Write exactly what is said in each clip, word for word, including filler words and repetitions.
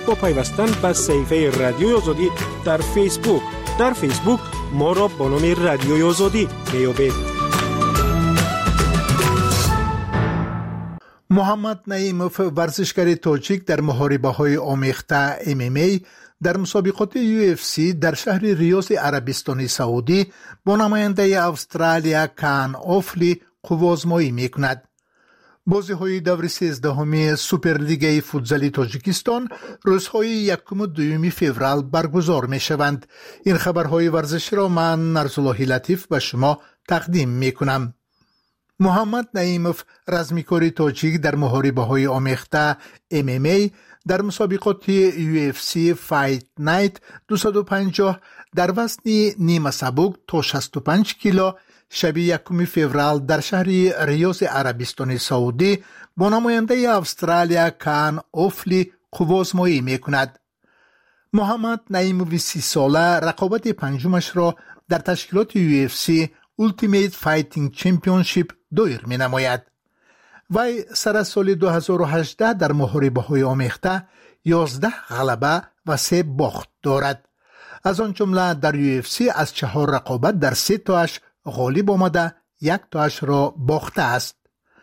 با پیوستن به صفحه رادیوی آزادی در فیسبوک. در فیسبوک ما را با نام رادیوی آزادی میابید. محمد نعیموف ورزشکار تاجیک در محاربه‌های آمیخته ام ام ای در مسابقات یو اف سی در شهر ریاض عربستان سعودی با نماینده استرالیا کان اوفلی قوازمایی میکند. بازی‌های دور سیزدهم سوپرلیگ فوتبال تاجیکستان روزهای یکم و دوم فوریه برگزار می‌شوند. این خبرهای ورزشی را من نرزالله لطیف به شما تقدیم می‌کنم. محمد نعیموف رزمیکار تاجیک در محاربه‌های آمیخته ام ام ای در مسابقات یو اف سی فایت نایت دویست و پنجاه در وزن نیمه سبک تا شصت و پنج کیلو شب یکم فوریه در شهر ریاض عربستان سعودی با نماینده استرالیا کان اوفلی قوازمایی میکند. محمد نعیموف سی ساله رقابت پنجمش را در تشکیلات یو اف سی Ultimate Fighting Championship دایر می نماید. وی سر از سال دو هزار و هجده در محاربه‌های آمیخته یازده غلبه و سه باخت دارد. از آن جمله در یو اف سی از چهار رقابت در سه تاش غالب آمده، یک تاش را باخته است.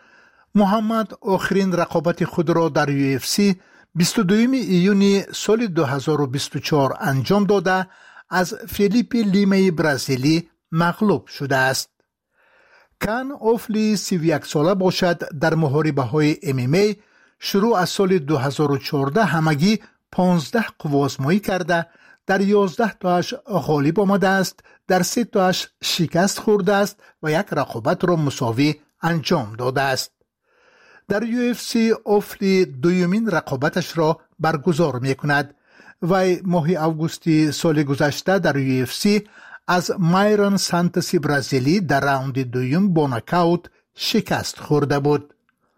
محمد آخرین رقابت خود را در یو اف سی بیست و دوم ایون سال دو هزار و بیست و چهار انجام داده از فیلیپ لیمه برزیلی مغلوب شده است. کان اوفلی سی و یک ساله باشد. در محاربه‌های ام ام ای شروع از سال دو هزار و چهارده همگی پانزده قوازمایی کرده، در یازده تاش غالب آمده است، در سه تاش شکست خورده است و یک رقابت را مساوی انجام داده است. در یو اف سی اوفلی دویمین رقابتش را برگزار می کند. وی ماه اوگوست سال گذشته در یو اف سی از مایرون سانتوسی برزیلی در راوند دویم با نکاوت شکست خورده بود.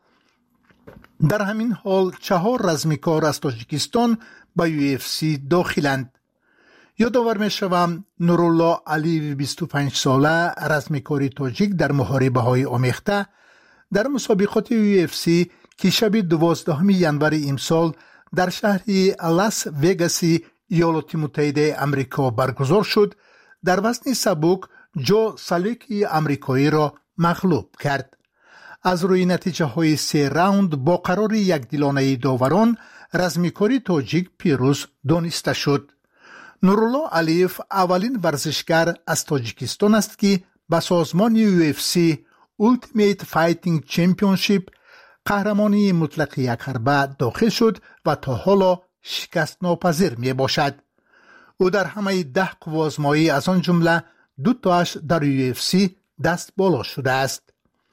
در همین حال چهار رزمیکار از تاجیکستان به یو اف سی داخلند. یادآور می شوم نورالله علی بیست و پنج ساله رزمیکار تاجیک در محاربه‌های آمیخته در مسابقات یو اف سی که شب دوازدهم ژانویه امسال در شهر لاس وگاس ایالات متحده آمریکا برگزار شد، در وزن سبک جو سالیکی آمریکایی را مغلوب کرد. از روی نتیجه های سه راوند با قرار یک دیلانه داوران رزمیکاری تاجیک پیروز دانسته شد. نورالله علیف اولین ورزشکار از تاجیکستان است که به سازمان یو اف سی Ultimate Fighting Championship قهرمانی مطلق یک حربه داخل شد و تا حالا شکست ناپذیر می باشد. او در همه ده قوازمایی از آن جمله دو تاش در یو اف سی دست بالا شده است.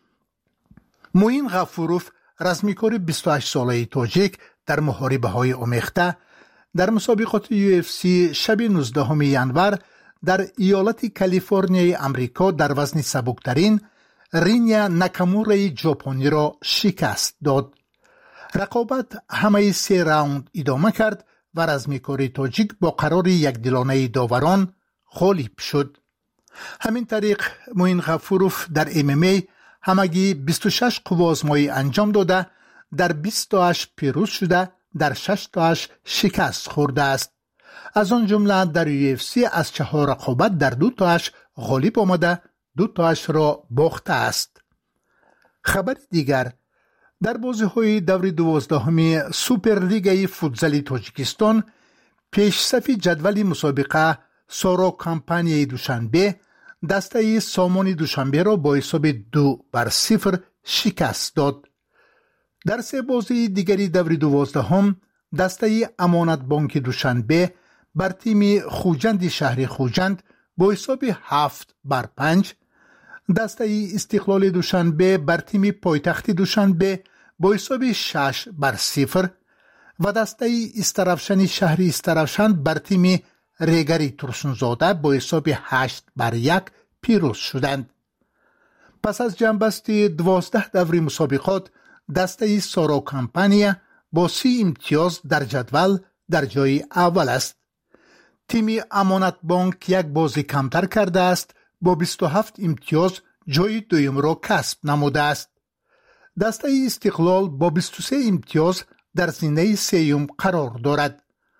موین غفوروف رزمیکار بیست و هشت ساله تاجیک در محاربه‌های آمیخته در مسابقات یو اف سی شب نوزدهم ژانویه در ایالت کالیفرنیای آمریکا در وزن سبکترین رینیا ناکامورای ژاپنی را شکست داد. رقابت همه سه راوند ادامه کرد و رزمیکار تاجیک با قرار یک دیلانه داوران غالب شد. همین طریق موین غفوروف در ام ام ای همگی بیست و شش قوازمایی انجام داده، در بیست تاش پیروز شده، در شش تاش شکست خورده است. از آن جمله در یو اف سی از چهار رقابت در دو تاش غالب آمده، دو تاش را باخته است. خبر دیگر، در بازی‌های دور دوازدهم سوپرلیگ فوتبال تاجیکستان پیشصف جدول مسابقه سارا کمپانی دوشنبه دسته سامان دوشنبه را با حساب دو بر صفر شکست داد. در سه بازی دیگری دور دوازدهم دسته امانت بانک دوشنبه بر تیم خوجند شهر خوجند با حساب هفت بر پنج، دسته استقلال دوشنبه بر تیم پایتخت دوشنبه با حساب شش بر صفر و دسته استرافشن شهر استرافشن بر تیم ریگری ترسونزاده با حساب هشت بر یک پیروز شدند. پس از جنبستی دوازده دور مسابقات دسته سارا کمپانیا با سی امتیاز در جدول در جای اول است. تیم امانت بانک یک بازی کمتر کرده است، با بیست و هفت امتیاز جای دوم را کسب نموده است. دسته استقلال با بیست و سه امتیاز در زینه سوم قرار دارد.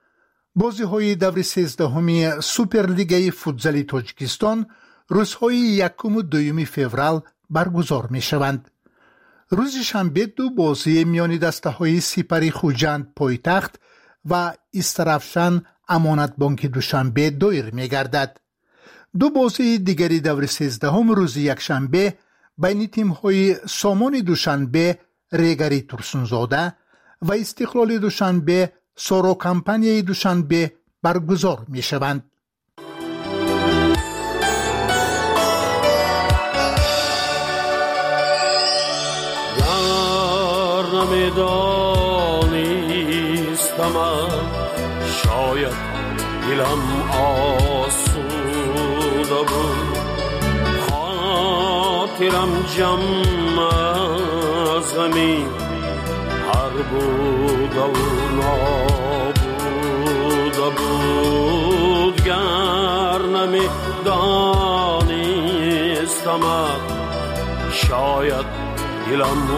بازی‌های دور سیزدهمی سوپرلیگای فوتزال تاجیکستان روزهای یکم و دوم فوریه برگزار می‌شوند. روز شنبه دو بازی میان دسته‌های سپری خوجند پایتخت و استرافشان امانت بانک دوشنبه دایر می‌گردد. دو بازی دیگری دور سیزدهم روز یکشنبه بین تیم‌های سامان دوشنبه ریگری ترسونزاده و استقلال دوشنبه سورو کمپانی دوشنبه برگزار می‌شوند. نمیدانستم شاید دلم آسوده بود خاطرم جمع از غمی هر بود و نابوده بود گر نمیدانستم شاید دلم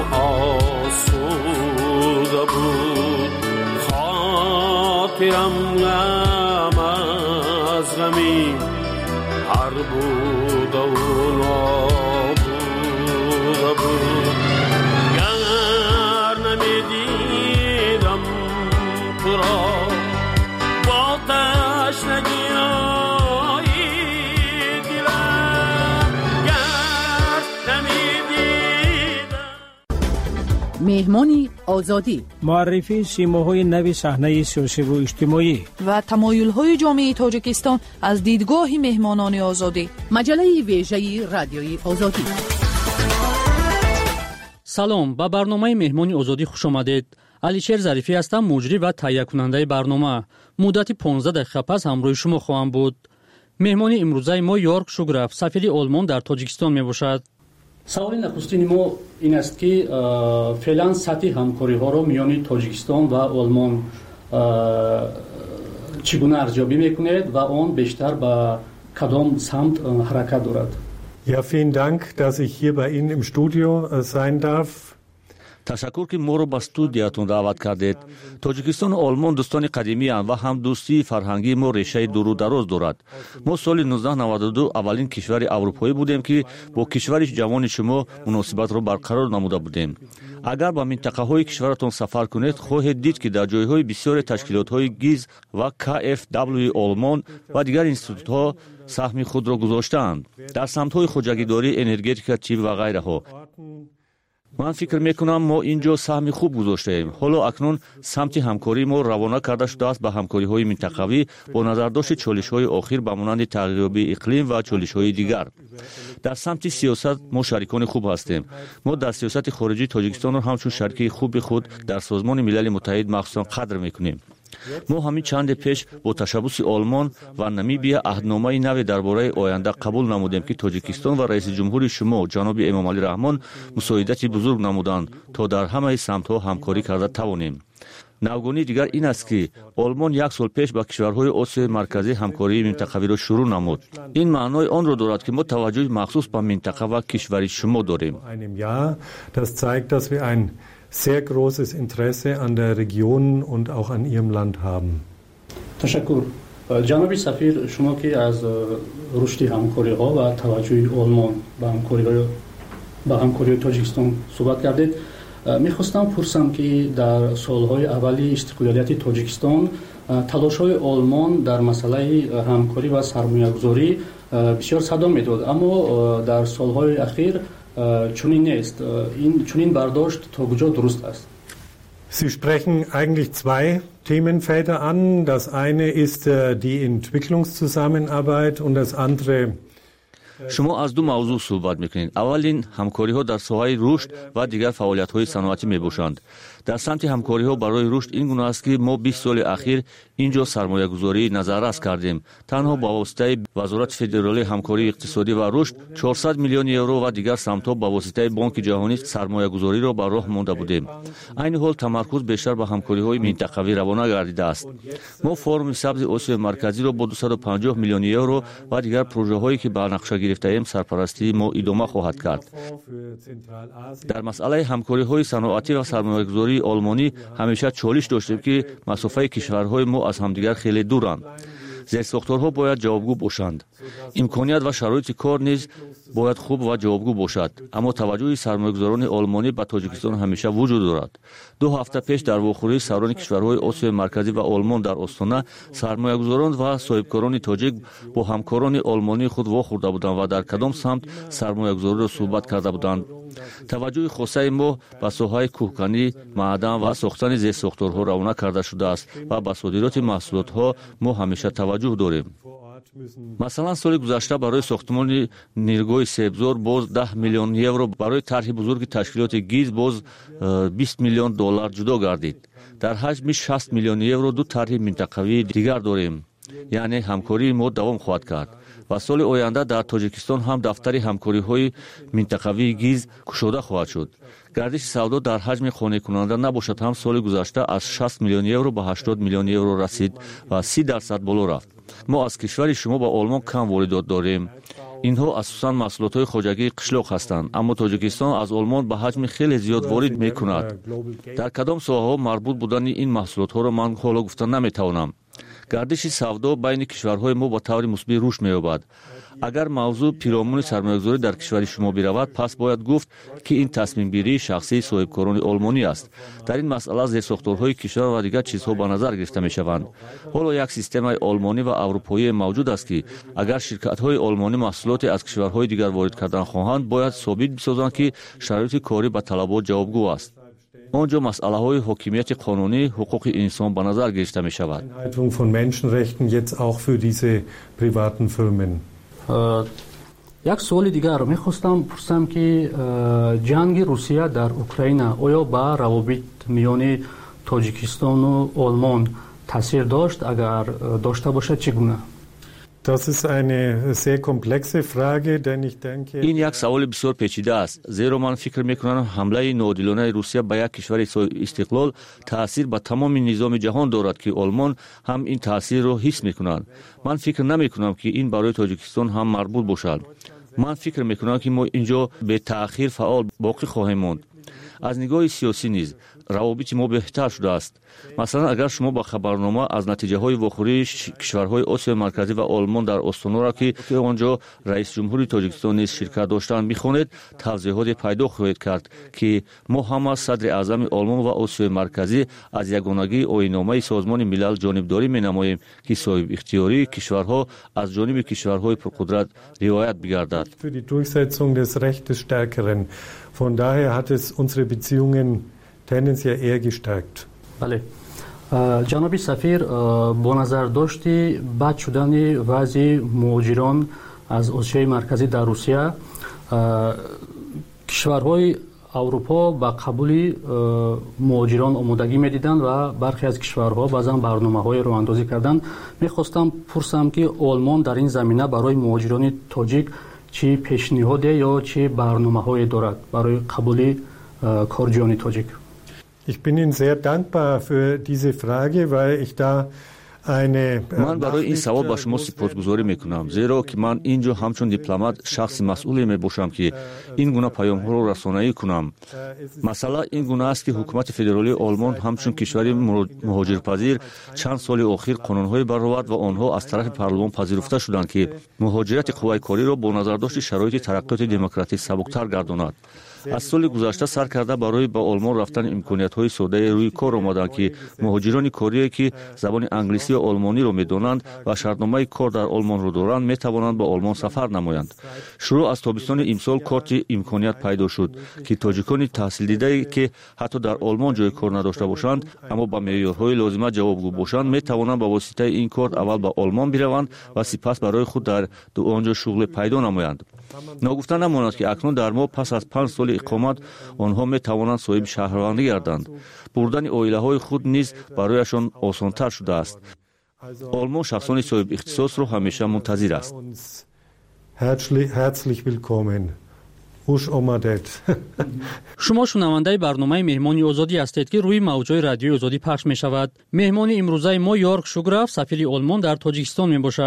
آسوده بود خاطرم غم از غمی هر بود و نابوده بود گر نمیدیدم تو را با تشنگی مهمانی آزادی معرفی سیماهای نوی صحنه سیاسی و اجتماعی و تمایل‌های جامعه تاجیکستان از دیدگاه مهمانان آزادی مجله ویژه رادیوی آزادی. سلام، با برنامه مهمانی آزادی خوش آمدید. علیشیر ظریفی هستم، مجری و تهیه کننده برنامه. مدت پانزده دقیقه پس همراه شما خواهم بود. مهمانی امروزه ما یورک شوگراف، سفیر آلمان در تاجیکستان میباشد. سوال نخستین ما این است که فعلا سطح همکاری ها را میان تاجیکستان و آلمان چگونه ارزیابی میکنید و آن بیشتر به کدام سمت حرکت دارد؟ Ja, vielen Dank, dass ich hier bei Ihnen im Studio sein darf. تشکر که ما رو به استودیوتون دعوت کردید. تاجیکستان و آلمان دوستان قدیمی اند و هم دوستی فرهنگی ما ریشه دور و دراز دارد. ما سال نوزده نود و دو اولین کشور اروپایی بودیم که با کشور جوان شما مناسبت رو برقرار نموده بودیم. اگر با منطقه های کشورتون سفر کنید خواهید دید که در جایهای بسیار تشکیلات های گیز و کی اف دبلیو آلمان و دیگر انستیتوت ها سهم خود را گذاشتند در سمت های خودجگیداری، انرژتیک، چیپ و غیره ها. من فکر میکنم ما اینجا سهم خوب گذاشته ایم. حالا اکنون سمت همکاری ما روانه کرده شده است به همکاری های منطقوی با نظرداشت چالش های آخر به مانند تغییریابی اقلیم و چالش های دیگر. در سمت سیاست ما شریکان خوب هستیم. ما در سیاست خارجی تاجیکستان را همچون شریک خوب خود در سازمان ملل متحد مخصوصا قدر میکنیم. ما همین چند پیش با تشبث آلمان و نمیبیا عهدنامه نوی درباره آینده قبول نمودیم که تاجیکستان و رئیس جمهور شما جناب امام علی رحمان مساعدت بزرگ نمودند تا در همه سمت‌ها همکاری کرده توانیم. نوگانی دیگر این است که آلمان یک سال پیش با کشورهای آسیای مرکزی همکاری منطقوی را شروع نمود. این معنای آن را دارد که ما توجه مخصوص به منطقه و کشور شما داریم. sehr großes Interesse an der Region und auch an ihrem Land haben. تشکر. جناب سفیر، شما که از رشد همکاری ها و توجه آلمان به همکاری های به همکاری تاجیکستان صحبت کردید، میخواستم پرسم که در سالهای اولی استقلالیت تاجیکستان تلاش های آلمان در مسئله همکاری و سرمایه‌گذاری بسیار صدا میداد، اما در سالهای اخیر چنین نیست. این چنین برداشت تا کجا درست است؟ Sie sprechen eigentlich zwei Themenfelder an. Das eine ist die Entwicklungszusammenarbeit und das andere شما از دو موضوع صحبت میکنید. اولین همکاری ها در ساحه رشد و دیگر فعالیت های صنعتی میباشند. در سمت همکاری ها برای رشد این گونه است که ما بیست سال اخیر اینجا سرمایه گذاری نظارت کردیم. تنها با واسطه وزارت فدرالی همکاری اقتصادی و رشد چهارصد میلیون یورو و دیگر سمت ها با واسطه بانک جهانی سرمایه گذاری را بر راه مانده بودیم. این حال تمرکز بیشتر به همکاری های منطقوی روانه گردیده است. ما فرم سبز آسیای مرکزی را با دویست و پنجاه میلیون یورو و دیگر پروژه هایی که به نقشه гирифтаем сарпарастии мо идома хоҳад кард. дар масъалаи ҳамкориҳои саноатӣ ва сармоягузории олмонӣ ҳамеша чолиш доштем, ки масофаи кишварҳои мо аз ҳамдигар хеле дуранд. зерсохторҳо бояд ҷавобгӯ бошанд. имконият ва шароити кор низ бояд хуб ва ҷавобгӯ бошад. аммо таваҷҷӯҳи сармоягузорони олмонӣ ба Тоҷикистон ҳамеша вуҷуд дорад. ду ҳафта пеш дар вохӯрии сарони кишварҳои Осиёи марказӣ ва Олмон дар Остона, сармоягузорон ва соҳибкорони тоҷик бо ҳамкорони олмонии худ вохӯрда буданд ва дар кадом самт сармоягузориро суҳбат карда буданд. таваҷҷӯҳи хосаи мо ба соҳаи кӯҳканӣ, маъдан ва сохтани зерсохторҳо равона карда шудааст ва ба содироти маҳсулотҳо мо ҳамеша таваҷҷӯҳ дорем. масалан, соли гузашта барои сохтмони ниргоҳи себзор боз даҳ миллион евро, барои тарҳи бузурги ташкилоти ГИЗ боз бист миллион доллар ҷудо гардид. дар ҳаҷми шаст миллион евро ду тарҳи минтақавии дигар дорем, яъне ҳамкории мо давом хоҳад кард. ва соли оянда дар Тоҷикистон ҳам дафтари ҳамкориҳои минтақавии ГИЗ кушода хоҳад шуд. гардиши савдо дар ҳаҷми қонеъкунанда набошад ҳам соли гузашта аз шаст миллион евро ба ҳаштод миллион евро расид ва си дарсад боло рафт. мо аз кишвари шумо ба Олмон кам воридот дорем. инҳо асосан маҳсулотҳои хоҷагии қишлоқ ҳастанд, аммо Тоҷикистон аз Олмон ба ҳаҷми хеле зиёд ворид мекунад. дар кадом соҳаҳо марбут будани ин маҳсулотҳоро ман ҳоло гуфта наметавонам. гардиши савдо байни кишварҳои мо ба таври мусбит рушд меёбад. агар мавзӯъ пиромони сармоягузорӣ дар кишвари шумо биравад, пас бояд гуфт, ки ин тасмимгирии шахсии соҳибкорони олмонӣ аст. дар ин масъала зерсохторҳои кишвар ва дигар чизҳо ба назар гирифта мешаванд. ҳоло як системаи олмонӣ ва аврупоие мавҷуд аст, ки агар ширкатҳои олмонӣ маҳсулоте аз кишварҳои дигар ворид кардан хоҳанд, бояд собит bisозанд, ки шароити корӣ ба талабот ҷавобгӯ аст. он ҷо масъалаҳои ҳокимияти қонунӣ, ҳуқуқи инсон ба назар гирифта мешавад. von Menschenrechten jetzt auch für diese privaten Firmen. як суоли дигар мехостам пурсам, ки ҷанги Русия дар Украина оё ба равобит миёни Тоҷикистону Олмон таъсир дошт? агар дошта бошад, чӣ гуна? Das ist eine sehr komplexe Frage, denn ich denke... ин як саволи бисёр печида аст, зеро ман фикр мекунам ҳамлаи ноодилонаи Русия ба як кишвари соҳибистиқлол таъсир ба тамоми низоми ҷаҳон дорад, ки Олмон ҳам ин таъсирро ҳис мекунад. ман фикр намекунам, ки ин барои Тоҷикистон ҳам марбут бошад. ман фикр мекунам, ки мо инҷо бетаъхир фаъол боқӣ хоҳем монд. аз нигоҳи сиёсӣ низ равобити мо беҳтар шудааст. масалан, агар шумо ба хабарнома аз натиҷаҳои вохӯрии кишварҳои Осиёи марказӣ ва Олмон дар Остоноро, ки он ҷо раисҷумҳури Тоҷикистон низ ширкат доштанд, бихонед, тавзеҳоте пайдо хоҳед кард, ки мо ҳама садри аъзами Олмон ва Осиёи марказӣ аз ягонагии оинномаи Созмони милал ҷонибдорӣ менамоем, ки соҳибихтиёрии кишварҳо аз ҷониби кишварҳои пурқудрат риоят бигардад. Für die Durchsetzung des Rechts des Stärkeren. Von daher hat es unsere Beziehungen tendenziell eher gestärkt. Bale. ҷаноби сафир, бо назардошти бад шудани вазъи муҳоҷирон аз Осиёи марказӣ дар Русия, кишварҳои аврупо ба қабули муҳоҷирон омодагӣ медиданд ва бархе аз кишварҳо баъзан барномаҳои роҳандозӣ карданд. мехостам пурсам, ки Олмон дар ин замина барои муҳоҷирони тоҷик чӣ пешниҳоде ё чӣ барномаҳое дорад барои қабули корҷиёни тоҷик? Ich bin Ihnen sehr dankbar für diese Frage, weil ich da eine ман барои ин савол ба шумо сипосгузорӣ мекунам, зеро ки ман ин ҷо ҳамчун дипломат шахси масъуле мебошам, ки ин гуна паёмҳоро расонаӣ кунам. масъала ин гуна аст, ки ҳукумати федералии Олмон ҳамчун кишвари муҳоҷирпазир чанд соли охир қонунҳое баровард ва онҳо аз тарафи парлумон пазируфта шуданд, ки муҳоҷирати қувваи кориро бо назардошти шароити тараққиёти демократӣ сабуктар гардонад. аз соли гузашта сар карда барои ба Олмон рафтани имкониятҳои соддаи рӯи кор омаданд, ки муҳоҷирони корие, ки забони англисӣ ва олмониро медонанд ва шартномаи кор дар Олмонро доранд, метавонанд ба Олмон сафар намоянд. шурӯъ аз тобистони имсол корти имконият пайдо шуд, ки тоҷикони таҳсилдидае, ки ҳатто дар Олмон ҷои кор надошта бошанд, аммо ба меъёрҳои лозима ҷавобгӯ бошанд, метавонанд ба воситаи ин корт аввал ба Олмон бираванд ва сипас барои худ дар он ҷо шуғле пайдо намоянд. ногуфта намонад, ки акнун дар мо пас аз панҷ соли иқомат онҳо метавонанд соҳиби шаҳрвандӣ гарданд. бурдани оилаҳои худ низ барояшон осонтар шудааст. Олмон шахсони соҳибихтисосро ҳамеша мунтазир аст. Herzlich willkommen. Хуш омадед. шумо шунавандаи барномаи меҳмони озодӣ ҳастед, ки рӯи мавҷҳои радиои озодӣ пахш мешавад. меҳмони имрӯзаи мо Йорк Шуграф, сафири Олмон дар Тоҷикистон мебошад.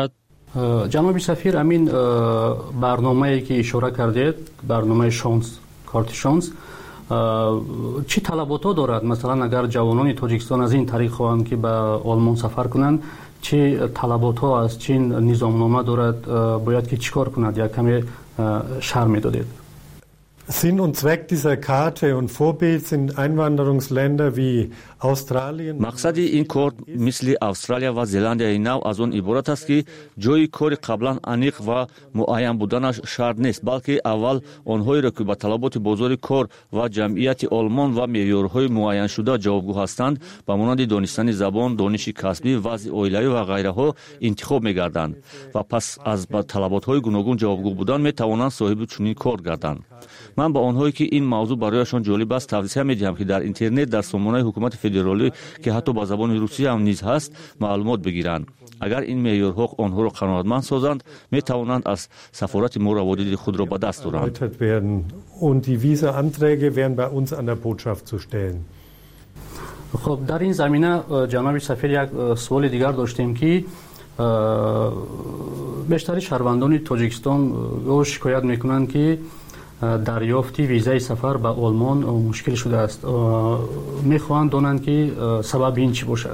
ҷаноби сафир, амин барномае ки ишора кардед, барномаи шонс, карти шонс, чӣ талабото дорад? Масалан, агар ҷавонони Тоҷикистон аз ин тариқ хоҳанд ки ба Олмон сафар кунанд, чӣ талабото аст, чӣ низомнома дорад, бояд ки чӣ кор кунад? Як каме шарҳ медодед. Sinn und Zweck dieser Karte und Vorbild sind Einwanderungsländer wie Australien. Мақсади ин кор мисли Австралия ва Зеландияи нав аз он иборат аст ки ҷои кори қаблан аниқ ва муайян буданаш шарт нест, балки аввал онҳоеро ки ба талаботи бозори кор ва ҷамъияти Олмон ва меъёрҳои муайяншуда ҷавобгӯ ҳастанд, ба монанди донистани забон, дониши касбӣ, вазъи оилавӣ ва ғайраҳо интихоб мегарданд ва пас аз ба талаботҳои гуногун ҷавобгӯ будан метавонанд соҳиби чунин кор гарданд. ман ба онҳое ки ин мавзӯъ барояшон ҷолиб аст тавсия медиҳам ки дар интернет дар сомонаи ҳукумати федералӣ ки ҳатто ба забони русӣ ҳам низ ҳаст маълумот бигиранд. агар ин меъёрҳо онҳоро қаноатманд созанд, метавонанд аз сафорати мо раводиди худро ба даст оранд. Und die Visa-Anträge wären bei uns an der Botschaft zu stellen. خب در این زمینه جناب سفیر یک سوال دیگر داشتیم که بیشتری شهروندان تاجیکستان او شکایت میکنند که دریافتی ویزای سفر به آلمان مشکل شده است. میخواهند دانند که سبب این چی باشد.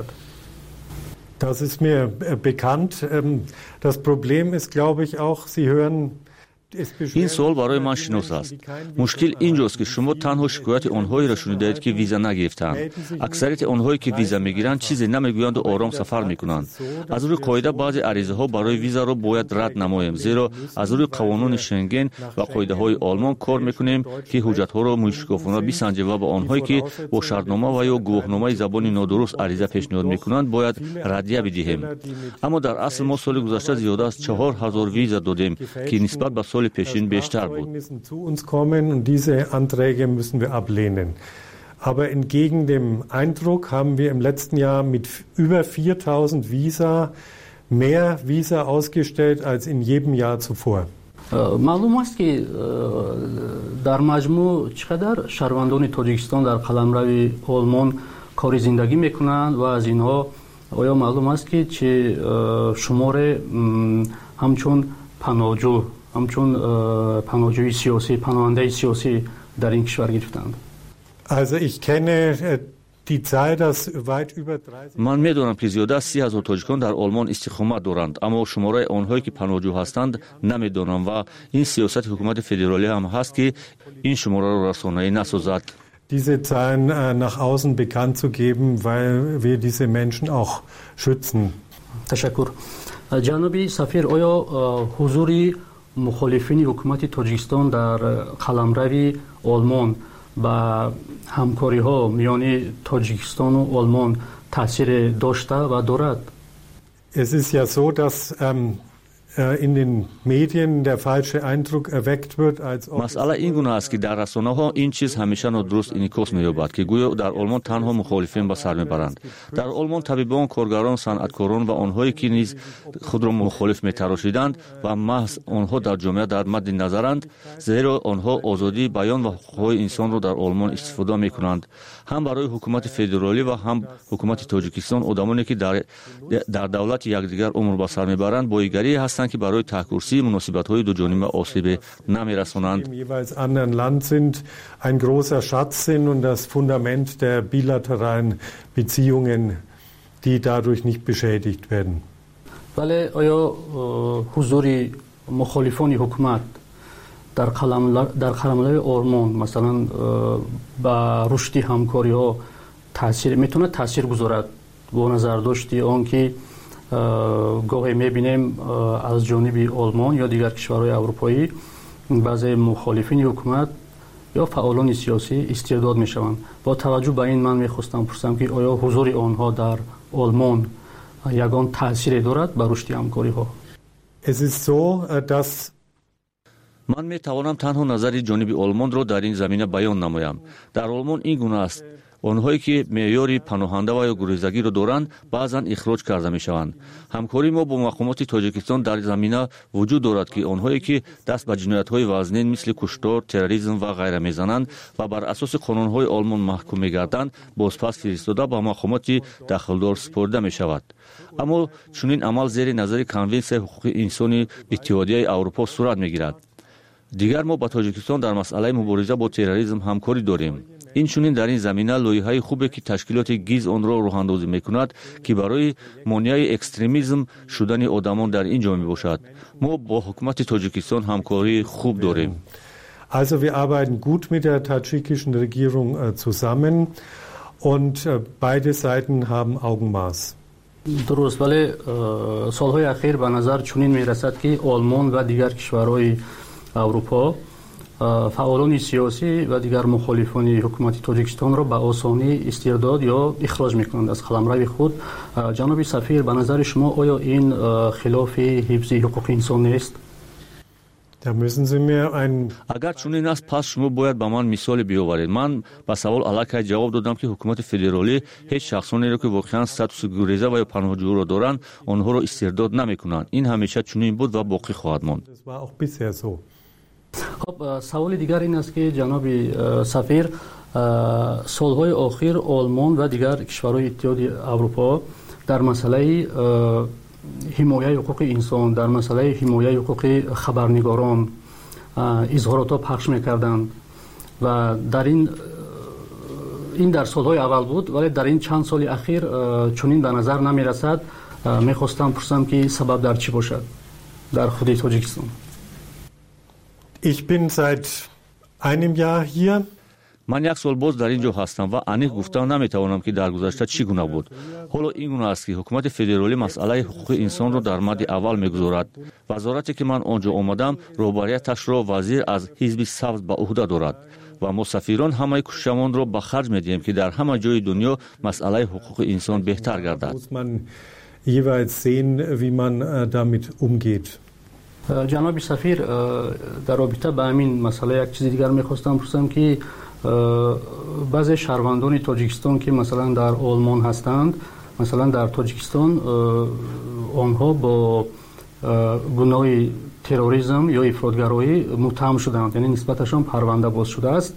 Das ist mir bekannt. Das Problem ist, glaube ich, auch, Sie hören ин суол барои ман шинос аст. мушкил инҷост ки шумо танҳо шикояти онҳоеро шунидаед ки виза нагирифтанд. аксарияти онҳое ки виза мегиранд чизе намегӯянду ором сафар мекунанд. аз рӯи қоида баъзе аризаҳо барои визаро бояд рад намоем, зеро аз рӯи қонуни Шенген ва қоидаҳои Олмон кор мекунем ки ҳуҷҷатҳоро мушкофона бисанҷем ва ба онҳое ки бо шартнома ва ё гувоҳномаи забони нодуруст ариза пешниҳод мекунанд бояд раддия бидиҳем. аммо дар асл мо соли гузашта зиёда аз чаҳор ҳазор виза додем ки нисбат ба соли пешин бештар буд. Zu uns kommen und diese Anträge müssen wir ablehnen. Aber entgegen dem Eindruck haben wir im letzten Jahr mit über viertausend Visa mehr Visa ausgestellt als in jedem Jahr zuvor. معلوم است که در مجموع چقدر شهروندان تاجیکستان در قلمرو آلمان کار زندگی میکنند و از اینها آیا معلوم است که چه شمار همچون پناهجو همچون پناهجوی سیاسی پناهنده سیاسی در این کشور گرفتند؟ Also ich kenne die Zahl, dass weit über dreißig ман медонам ки зиёда аз си ҳазор тоҷикон дар Олмон истиқомат доранд, аммо шумораи онҳое ки паноҳҷӯ ҳастанд намедонам ва ин сиёсати ҳукумати федералӣ ҳам ҳаст ки ин шумораро расонаӣ насозад. diese Zahlen nach außen bekannt zu geben, weil wir diese Menschen auch schützen. تشکر. جنابی سفیر، آیا حضور مخالفین حکومت تاجیکستان در قلمرو آلمان با همکاری ها میان تاجیکستان و آلمان تاثیر داشته و دارد؟ Es ist ja so, dass ähm, in den Medien der falsche Eindruck erweckt wird, als ob масъала ин гуна аст ки дар расонаҳо ин чиз ҳамеша нодуруст инъикос меёбад ки гӯё дар Олмон танҳо мухолифин ба сар мебаранд. дар Олмон табибон, коргарон, санъаткорон ва онҳое ки низ худро мухолиф метарошиданд ва маҳз онҳо дар ҷомеа дар мадди назаранд, зеро онҳо озодии баён ва ҳуқуқҳои инсонро дар Олмон истифода мекунанд. ҳам барои ҳукумати федералӣ ва ҳам ҳукумати Тоҷикистон одамоне ки дар дар давлати якдигар умр ба сар мебаранд боигарие ҳастанд ки барои таҳкурсии муносибатҳои дуҷониба осебе намерасонанд. im jeweils anderen Land sind, ein großer Schatz sind und das Fundament der bilateralen Beziehungen, die dadurch nicht beschädigt werden. ولی آیا حضور مخالفان حکومت در قلمرو آلمان مثلا با رشد همکاری ها تاثیر میتونه تاثیر گذارد؟ با نظر داشتی آن که گاهی میبینیم از جانب آلمان یا دیگر کشورهای اروپایی بعضی مخالفین حکومت یا فعالان سیاسی استرداد میشوند. با توجه به این من میخواستم پرسم که آیا حضور آنها در آلمان یگان تاثیر دارد بر رشد همکاری ها؟ Es ist so, dass ман метавонам танҳо назари ҷониби Олмонро дар ин замина баён намоям. дар Олмон ин гуна аст. онҳое ки меъёри паноҳанда ва ё гурезагиро доранд баъзан ихроҷ карда мешаванд. ҳамкории мо бо мақомоти тоҷикистон дар замина вуҷуд дорад ки онҳое ки даст ба ҷиноятҳои вазнин мисли куштор, терроризм ва ғайра мезананд ва бар асоси қонунҳои олмон маҳкум мегарданд бозпас фиристода ба мақомоти дахлдор супорида мешавад. аммо чунин амал зери назари конвенсияи ҳуқуқи инсони иттиҳодияи аврупо сурат мегирад. дигар мо ба тоҷикистон дар масъалаи мубориза бо терроризм ҳамкорӣ дорем. инчунин дар ин замина лоиҳаи хубе ки ташкилоти гиз онро роҳандозӣ мекунад ки барои монеаи экстремизм шудани одамон дар ин ҷо мебошад. мо бо ҳукумати тоҷикистон ҳамкории хуб дорем. Also wir arbeiten gut mit der tadschikischen Regierung äh, zusammen und äh, beide Seiten haben Augenmaß. дуруст, вале солҳои ахир ба назар чунин мерасад ки олмон ва дигар кишварҳои аврупо фаъолони сиёсӣ ва дигар мухолифони ҳукумати тоҷикистонро ба осонӣ истирдод ё ихроҷ мекунанд аз қаламрави худ. ҷаноби сафир, ба назари шумо оё ин хилофи ҳифзи ҳуқуқи инсон нест? Da müssen Sie mir ein агар чунин аст, пас шумо бояд ба ман мисоле биёваред. ман ба савол аллакай ҷавоб додам ки ҳукумати федералӣ ҳеҷ шахсонеро ки воқеан статуси гуреза ва ё паноҳҷӯро доранд онҳоро истирдод намекунанд. ин ҳамеша чунин буд ва боқӣ хоҳад монд. Das war auch bisher so. خب سوالی دیگر این است که جناب سفیر سالهای آخر آلمان و دیگر کشورهای اتحادیه اروپا در مسئله حمایت حقوق انسان، در مسئله حمایت حقوق خبرنگاران اظهارات پخش میکردند و در این این در سالهای اول بود، ولی در این چند سال اخیر چنین به نظر نمیرسد. میخواستم پرسم که سبب در چی باشد در خود تاجیکستان؟ Ich bin seit einem Jahr hier. ман як сол боз дар ин ҷо ҳастам ва аниқ гуфтан наметавонам ки дар гузашта чӣ гуна буд. ҳоло ин гуна аст ки ҳукумати федералӣ масъалаи ҳуқуқи инсонро дар мадди аввал мегузорад. вазорате ки ман он ҷо омадам роҳбарияташро вазир аз ҳизби сабз ба уҳда дорад ва мо сафирон ҳамаи кӯшишамонро ба харҷ медиҳем ки дар ҳама ҷои дунё масъалаи ҳуқуқи инсон беҳтар гардад. Muss man jeweils sehen, wie man damit umgeht. جناب سفیر، در رابطه با همین مسئله یک چیز دیگر میخواستم پرسم که بعضی شهروندان تاجیکستان که مثلا در آلمان هستند، مثلا در تاجیکستان آنها با گناه تروریسم یا افراطگرایی متهم شدند، یعنی نسبتشان پرونده باز شده است.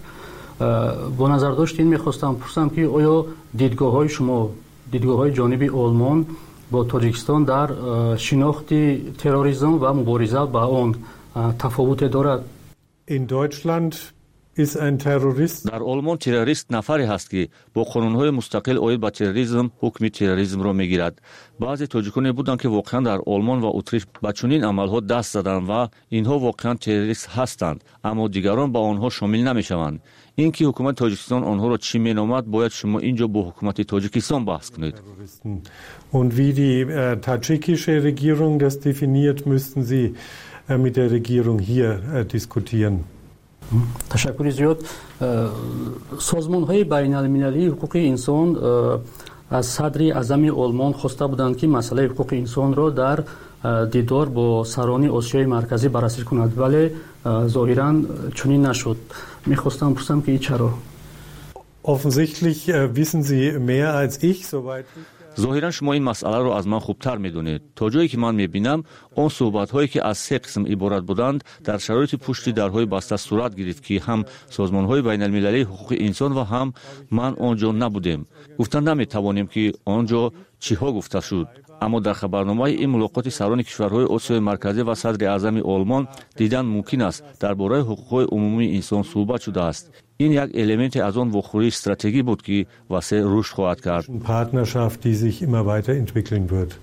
با نظر داشتین میخواستم پرسم که آیا دیدگاه های شما، دیدگاه های جانب آلمان با تاجیکستان در شناخت تروریسم و مبارزه با آن تفاوت دارد؟ In Deutschland ist ein Terrorist. در آلمان تروریست نفری هست که با قانون‌های مستقل آید با تروریسم حکم تروریسم را میگیرد. بعضی تاجیکان بودند که واقعا در آلمان و اتریش با چنین عملها دست زدند و اینها واقعا تروریست هستند، اما دیگران با آنها شامل نمیشوند. اینکه حکومت تاجیکستان آنها را چی مینامد باید شما اینجا با حکومت تاجیکستان بحث کنید. Und wie die äh, tadschikische Regierung das definiert, müssten Sie äh, mit der Regierung hier äh, diskutieren. تشکر زیاد. سازمان‌های بین‌المللی حقوق انسان از صدر اعظم آلمان خواسته بودند که مسئله حقوق انسان را در دیدار با سران آسیای مرکزی بررسی کند، ولی ظاهراً چنین نشد. می‌خواستم پرسم که چرا؟ Offensichtlich äh, wissen Sie mehr als ich, soweit ظاهرا شما این مسئله رو از من خوبتر میدونید. تا جایی که من میبینم اون صحبت هایی که از سه قسم عبارت بودند در شرایط پشتی درهای بسته صورت گرفت که هم سازمان های بین المللی حقوق انسان و هم من آنجا نبودیم. گفتن نمیتوانیم که آنجا چی ها گفته شد، اما در خبرنامه این ملاقات سران کشورهای آسیای مرکزی و صدر اعظم آلمان دیدن ممکن است درباره حقوق عمومی انسان صحبت شده است. این یک الیمنت از آن واخوری استراتژی بود که واسه رشد خواهد کرد. Partnerschaft, die sich immer weiterentwickeln wird.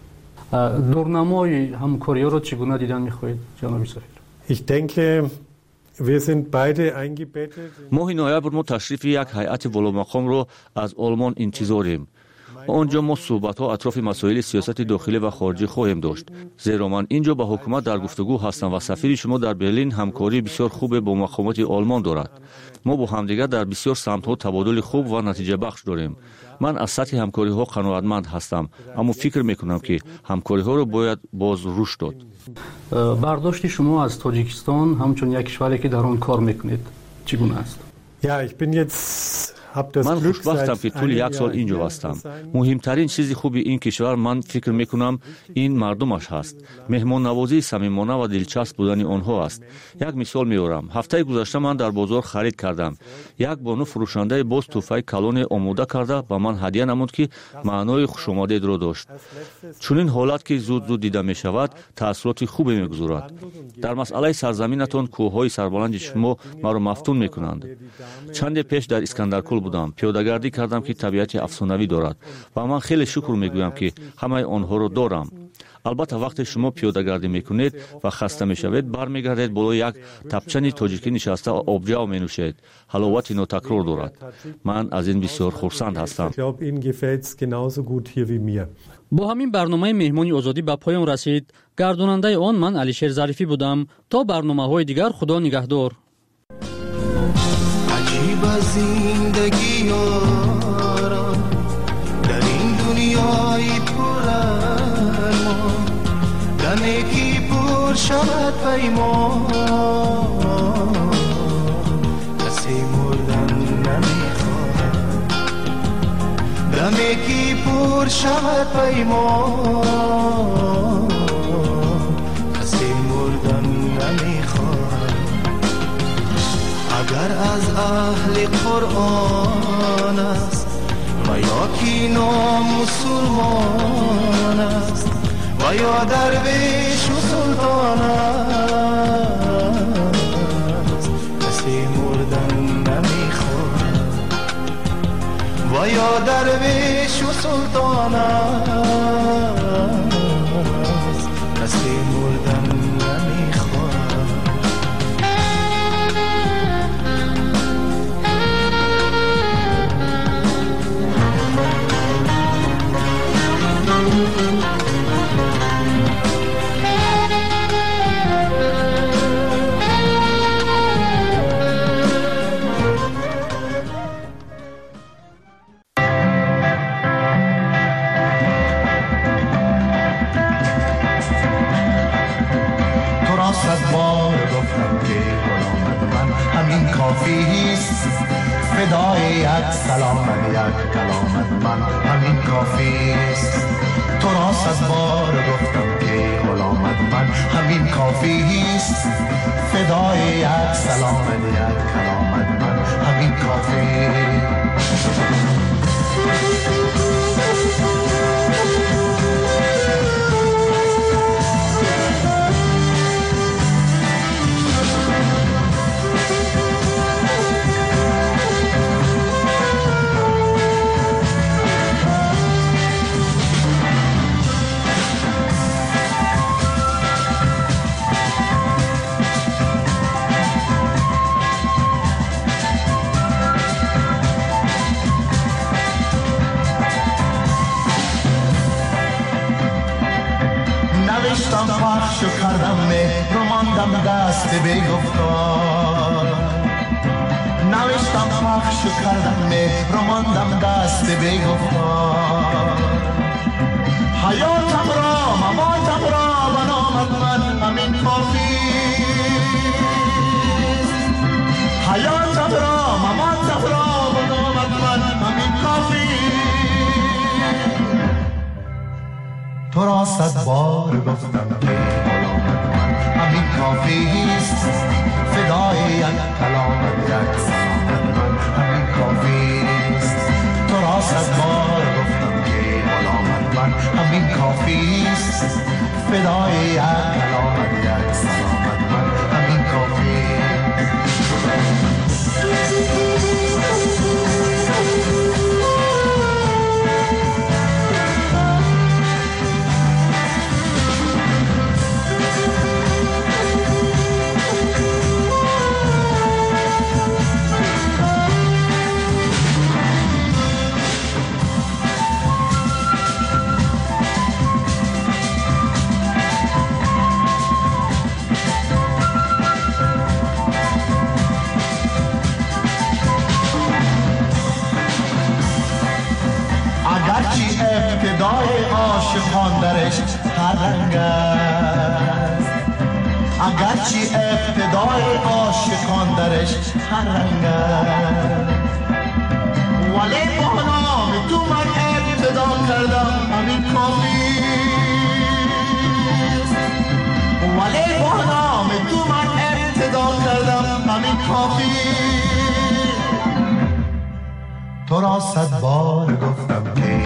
دورنمای همکاری رو چگونه دیدن می‌خواهید جناب سفیر؟ Ich denke, wir sind beide eingebettet. ماه نوامبر ما تشریف یک هیئت والامقام رو از آلمان انتظاریم. آنجا ما صحبت‌ها اطراف مسائل سیاست داخلی و خارجی خواهیم داشت. زیرا من اینجا با حکومت در گفتگو هستم و سفیر شما در برلین همکاری بسیار خوب با مقامات آلمان دارد. ما با همدیگر در بسیار سمت‌ها تبادل خوب و نتیجه بخش داریم. من از سطح همکاری‌ها قناعتمند هستم، اما فکر می‌کنم که همکاری‌ها را باید باز رشد داد. برداشت شما از تاجیکستان همچون یک کشوری که در آن کار می‌کنید چگونه است؟ Ja, ich bin jetzt من خوشبختم که طول یک سال اینجا هستم. مهمترین چیزی خوبی این کشور من فکر میکنم این مردمش هست. مهمان نوازی صمیمانه و دلچسب بودن آنها است. یک مثال میارم. هفته گذشته من در بازار خرید کردم. یک بانو فروشنده باز توفای کلون آماده کرده به من هدیه نمود که معنای خوشامدید را داشت. چون این حالت که زود زود دیده می شود تأثیرات خوبی میگذارد. در مسئله سرزمینتان کوههای سربلند شما مرا مفتون میکنند. چند پیش در اسکندرکل بودم. پیاده‌گردی کردم که طبیعت افسانه‌ای دارد و من خیلی شکر میگویم که همه آنها را دارم. البته وقتی شما پیاده‌گردی میکنید و خسته میشوید برمیگردید بالای یک تپچنی تاجیکی نشسته آبجو مینوشید. حلاوت ناتکرار دارد. من از این بسیار خرسند هستم. با همین برنامه مهمانی آزادی به پایان رسید. گرداننده آن من علیشیر ظریفی بودم. تا برنامه‌های دیگر خدا نگهدار. عجیب زندگی یارا در این دنیای پر ارمان دمی کی پر شود پیمان کسی مردن نمیخواد دمی کی پر شود پیمان کسی مردن نمیخواد اگر از اهل قرآن است و یا کی نامسلمان است و یا درویش و سلطان است کسی مردن نمیخواد و یا درویش و سلطان است کسی مردن نمیخواد فدای یک سلامت یک کلامت من همین کافی است تو را صد بار گفتم که غلامت من همین کافی است فدای یک سلامت یک کلامت من همین کافی پخش کردم مهر رو ماندم دست بی‌گفتار نوشتم پخش کردم مهر رو ماندم دست بی‌گفتار حیاتم را مماتم را و نامت من همین کافی حیاتم را مماتم را و نامت من همین کافی تو را صد بار گفتم که غلامت من همین کافی است فدای یک کلامت یک سلامت من همین کافی است تو را صد بار گفتم که غلامت من همین کافی است فدای یک کلامت یک سلامت من همین کافی ابتدای عاشقان درش هر رنگ است اگرچه ابتدای عاشقان درش هر رنگ است ولی با نام تو من ابتدا کردم همین کافی ولی با نام تو من ابتدا کردم همین کافی تو را صد بار گفتم که